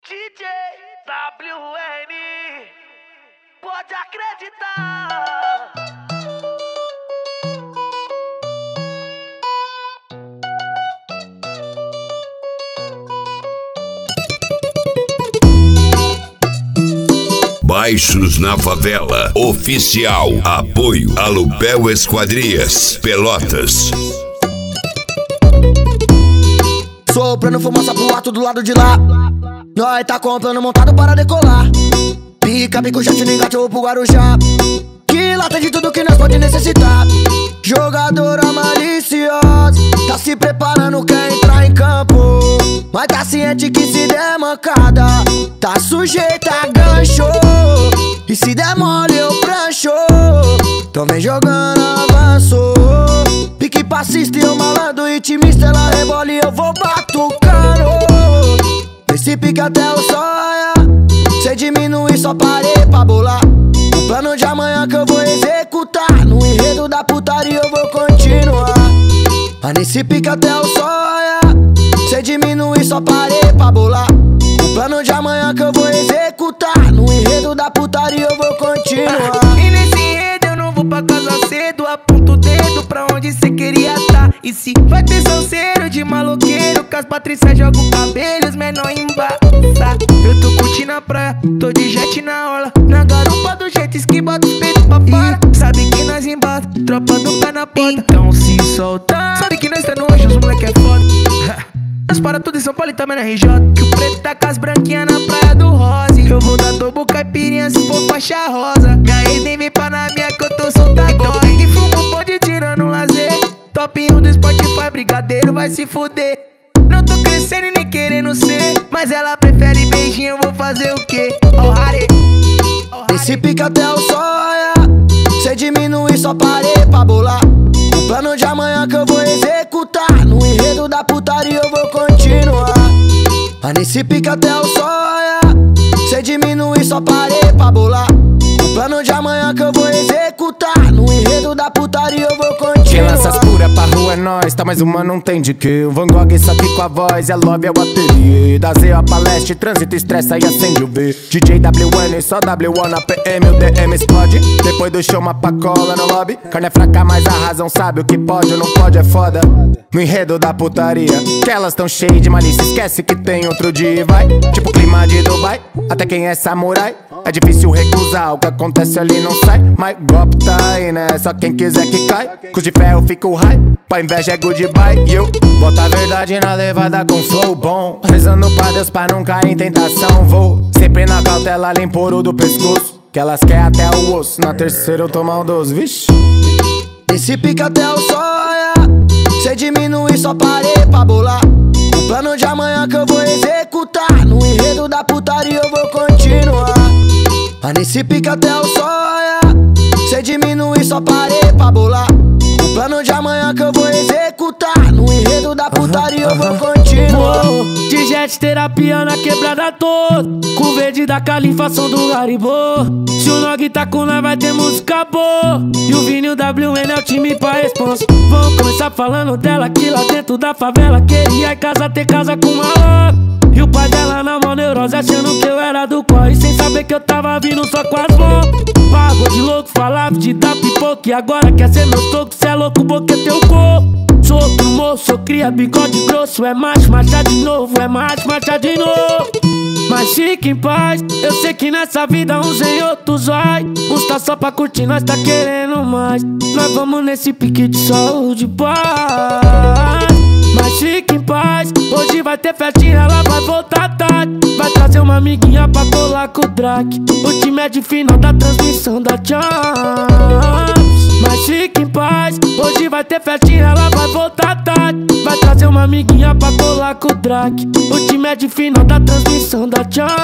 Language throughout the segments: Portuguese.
DJ WN, pode acreditar. Baixos na Favela Oficial. Apoio Alupel Esquadrias Pelotas. Soprando fumaça pro alto do lado de lá. Nós tá comprando montado para decolar. Pica, pico, jet, ligado pro Guarujá. Que lá tem de tudo que nós pode necessitar. Jogadora maliciosa, tá se preparando, quer entrar em campo. Mas tá ciente que se der mancada, tá sujeita a gancho. E se der mole eu prancho. Então vem jogando avanço. Pique passista e eu malandro, intimista, ela rebola e eu vou batucando. Esse pique até o sonha. Cê diminui, só parei pra bolar. O plano de amanhã que eu vou executar. No enredo da putaria eu vou continuar. Mas nesse pique até o sonha. Cê diminui, só parei pra bolar. O plano de amanhã que eu vou executar. No enredo da putaria eu vou continuar. E nesse enredo eu não vou pra casa cedo. Aponto o dedo pra onde cê queria tá. E se vai ter salseiro de maloqueiro, que as Patrícias jogam cabelo, os menor embaça. Eu tô curtindo a praia, tô de jet na orla. Na garupa do jet ski, bota os peitos pra fora. Sabe que nós embata, tropa do pé na porta. Então se solta, sabe que nós tá no hoje, os moleque é foda. Nós para tudo em São Paulo e também na RJ. Que o preto tá com as branquinhas na praia do Rose. Eu vou dar tobo caipirinha se for faixa rosa. Minha ex nem vem pra na minha que eu tô solta agora. Então quem fuma pode tirar no lazer. Top 1 do Spotify, brigadeiro vai se fuder. Não tô crescendo e nem querendo ser, mas ela prefere beijinho, eu vou fazer o quê? Oh, Harry. Esse pique até o sonha. Cê diminui, só parei pra bolar. O plano de amanhã que eu vou executar. No enredo da putaria eu vou continuar. Mas nesse pique até o sonha. Cê diminui, só parei pra bolar. O plano de amanhã que eu vou executar. No enredo da putaria eu vou continuar. Quem lança as pura pra rua é nós, tá mais uma não tem de que. O Van Gogh só aqui com a voz, é love, é o ateliê. Da Z a palestra, trânsito, estressa e acende o V. DJ WN, só W1 na PM, o DM explode. Depois do show uma pacola no lobby. Carne é fraca, mas a razão sabe o que pode ou não pode é foda. No enredo da putaria, que elas tão cheias de malícia, esquece que tem outro dia e vai. Tipo clima de Dubai, até quem é samurai. É difícil recusar, o que acontece ali não sai. Mas golpe tá aí, né? Só quem quiser que cai. Com de ferro fica o high, pra inveja é goodbye. E eu boto a verdade na levada com flow bom. Rezando pra Deus pra não cair em tentação. Vou sempre na cautela, limpo ouro do pescoço. Que elas querem até o osso, na terceira eu tô maldoso, vixe. Esse pique até o sonha. Cê diminui, só parei pra bolar. O plano de amanhã que eu vou executar. No enredo da putaria eu vou continuar. Mas nesse pique até o sonha. Cê diminui, só parei pra bolar. O plano de amanhã que eu vou executar. No enredo da putaria eu vou continuar. De jet terapia na quebrada toda. Com verde da califa, som do Garibô. Se o Nog tá com nós vai ter música boa. E o Vini e o WN é o time pra responsa. Vamos começar falando dela que lá dentro da favela queria em casa ter casa com uma louca. E o pai dela na mão neurose achando que eu era do corre, sem saber que eu tava vindo só com as mãos. Pagou de louco, falava de dar pipoca. E agora quer ser meu toco, cê é louco, boca é teu corpo. Sou outro moço, eu cria bigode grosso. É macho, marcha de novo, é macho, marcha de novo. Mas fique em paz, eu sei que nessa vida uns em outros vai. Uns tá só pra curtir, nós tá querendo mais. Nós vamos nesse pique de saúde e paz. Mas fique em paz, hoje vai ter festinha, ela vai voltar tarde. Vai trazer uma amiguinha pra colar com o Drake. O time é de final da transmissão da Champs. Mas fique em paz, hoje vai ter festinha, ela vai voltar tarde. Vai trazer uma amiguinha pra colar com o Drake. O time é de final da transmissão da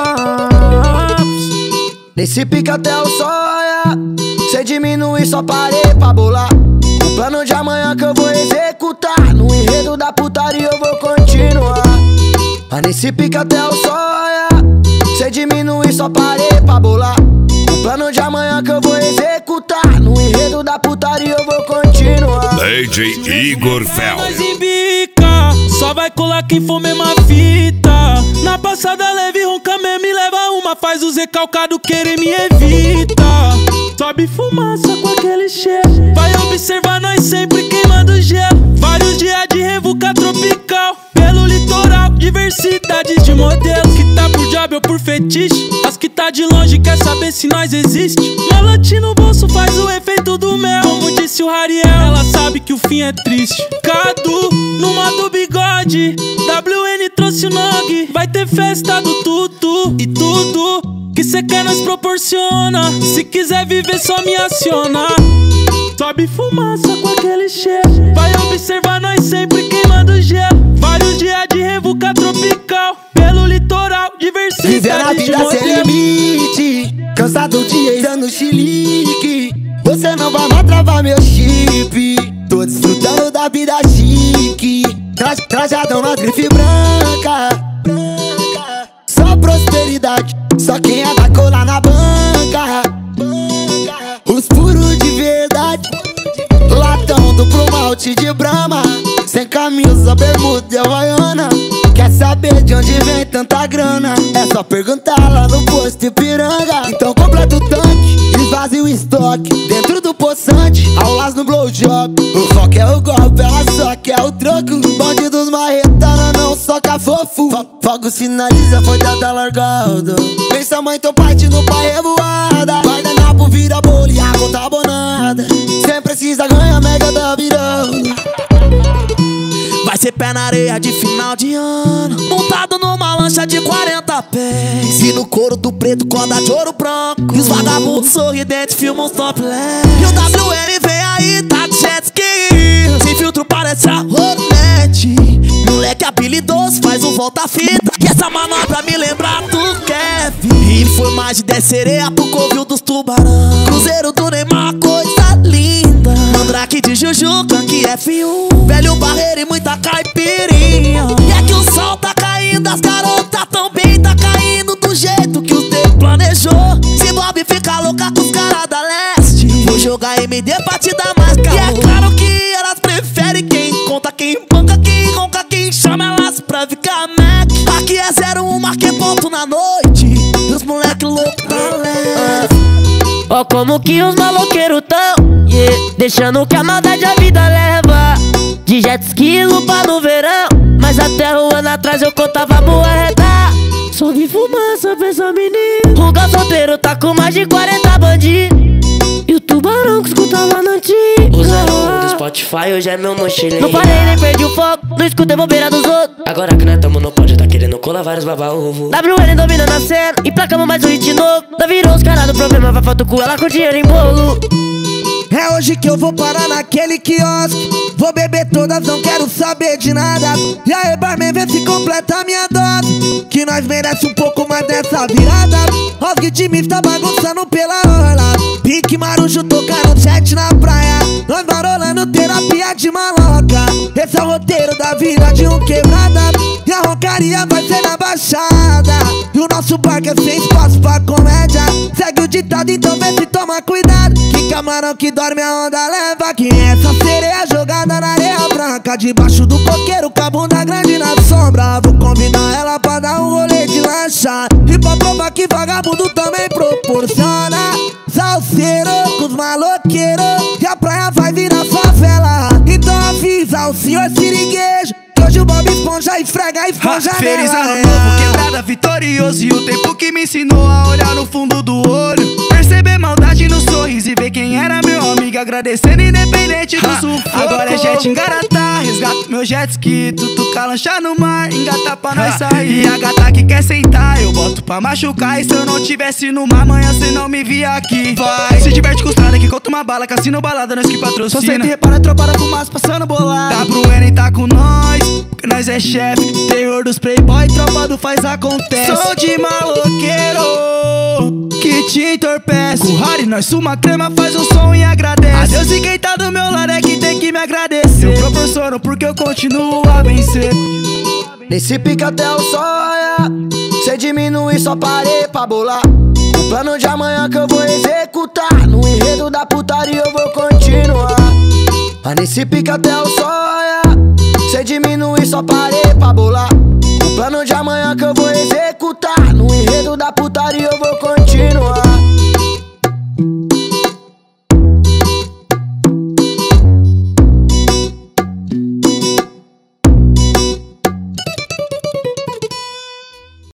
Champs. Nesse pique até o sonha. Cê diminui, só parei pra bolar. O plano de amanhã que eu vou executar. No enredo da putaria eu vou continuar. Mas nesse pique até o sonha. Cê diminui, só parei pra bolar. O plano de amanhã que eu vou executar. No enredo da putaria eu vou continuar. DJ Igor Fel. Nós embica, só vai colar quem for mesma fita. Na passada leve ronca faz os recalcados querer me evitar. Sobe fumaça com aquele cheiro, vai observar nós sempre queimando gelo. Vários dias de revuca tropical pelo litoral, diversidade de modelos. Que tá por job ou por fetiche, as que tá de longe quer saber se nós existe. Melote no bolso faz o efeito do mel, como disse o Rariel, ela sabe que o fim é triste. Cadu, no modo bigode, WN trouxe o Nog. Vai ter festa do tudo e tudo que cê quer nós proporciona. Se quiser viver só me aciona. Sobe fumaça com aquele cheiro, vai observar nós sempre queimando gelo. Vários dias de revuca tropical pelo litoral, viver a diversidade de vida sem modelos. limite, cansado de ex no chilique. Você não vai mais travar meu chip. Tô desfrutando da vida chique, trajadão na grife branca. Só prosperidade, só quem é da cola na banca. Os puros de verdade, latão duplo malte de Brahma, sem camisa, bermuda e havaiana. Quer saber de onde vem tanta grana? É só perguntar lá no posto Ipiranga. Então completa o tanque, esvazia o estoque dentro do poçante, aulas no blowjob. O foco é o golpe, ela só quer o troco. Bandidos marretana não soca fofo. Fogo sinaliza, foi dada largada. Pensa mãe, teu parte no pai revoada. Guardanapo vira bolo e a conta abonada. Cê precisa ganhar mega da virada. Vai ser pé na areia de final de ano, montado numa lancha de 40 pés. E no couro do preto, corda de ouro branco. E os vagabundos sorridentes filmam os topless. E o WN vem aí, tá de jet ski. Sem filtro parece a Hornet. Moleque habilidoso, faz um volta-fita. E essa manobra me lembra do Kevin. E foi mais de 10 sereias pro covil dos tubarão. Cruzeiro do Neymar, coisa linda. Mandrake de Jujuca, que F1. Velho barreiro e muita caipirinha. E é que o sol tá caindo, as garotas tão bem, tá caindo do jeito que o tempo planejou. Se Bob fica louca com os caras da leste, vou jogar MD pra te dar mais calor. E é claro que elas preferem quem conta, quem banca, quem ronca, quem chama elas pra ficar Mac. Aqui é 01, marquei ponto na noite. E os moleque louco na leste. Ó como que os maloqueiros tão, yeah, deixando que a maldade a vida leva. De jet ski, lupa no verão, mas até um ano atrás eu contava moeda. Só vi fumaça pra essa menina. O gol solteiro tá com mais de 40 bandidos. E o tubarão que escutava na antiga. O 01 do Spotify hoje é meu mochileiro. Não parei nem perdi o foco, não escutei bobeira dos outros. Agora que nós tamo no pódio, tá querendo colar vários baba-ovo. WN dominando a cena, emplacamos mais um hit novo. Não virou os caras do problema, vai falta o cu, ela com dinheiro em bolo. É hoje que eu vou parar naquele quiosque. Vou beber todas, não quero saber de nada. E aí, barman, vê se completa a minha dose, que nós merece um pouco mais dessa virada. Os guitimis tá bagunçando pela orla. Pique Marujo tocando jet na praia. Nós marolando terapia de maloca. Esse é o roteiro da vida de um quebrada. E a roncaria vai ser na baixada. E o nosso barco é sem espaço pra comédia. Segue o ditado, então vê se toma cuidado. Que camarão que dorme a onda leva. Quem é essa sereia jogada na areia branca? Debaixo do coqueiro com a bunda grande na sombra. Vou convidar ela pra dar um rolê de lancha. E pra provar que vagabundo também proporciona. Salseiro com os maloqueiros, e a praia vai virar favela. Então avisa o senhor siriguejo, que hoje o Bob Esponja esfrega a esponja Feliz nela. ano novo, quebrada vitorioso. E o tempo que me ensinou a olhar no fundo do olho, perceber maldade no sorriso e ver quem era meu amigo, agradecendo independente do sufoco. Agora é jet engaratá, resgato meu jet ski, tutuca lancha no mar, engata pra nós sair. E a gata que quer sentar, eu boto pra machucar. E se eu não tivesse no mar, amanhã cê não me via aqui. Vai, se diverte com os trada que conta uma bala, cassino balada, nós que patrocina. Só senta e repara, tropa da fumaça passando bolado. WN tá com nós, porque nós é chefe. Terror dos playboy, tropa do faz acontece. Sou de maloqueiro que te entorpece. Com o Harry nós suma crema, faz o som e agradece. A Deus e quem tá do meu lado é que tem que me agradecer. Eu proporciono porque eu continuo a vencer. Nesse pique até o sol raiar, cê diminui, só parei pra bolar. O plano de amanhã que eu vou executar, no enredo da putaria eu vou continuar. Mas nesse pique até o sol raiar, cê diminui, só parei pra bolar. O plano de amanhã que eu vou executar, no enredo enredo da putaria eu vou conhecer.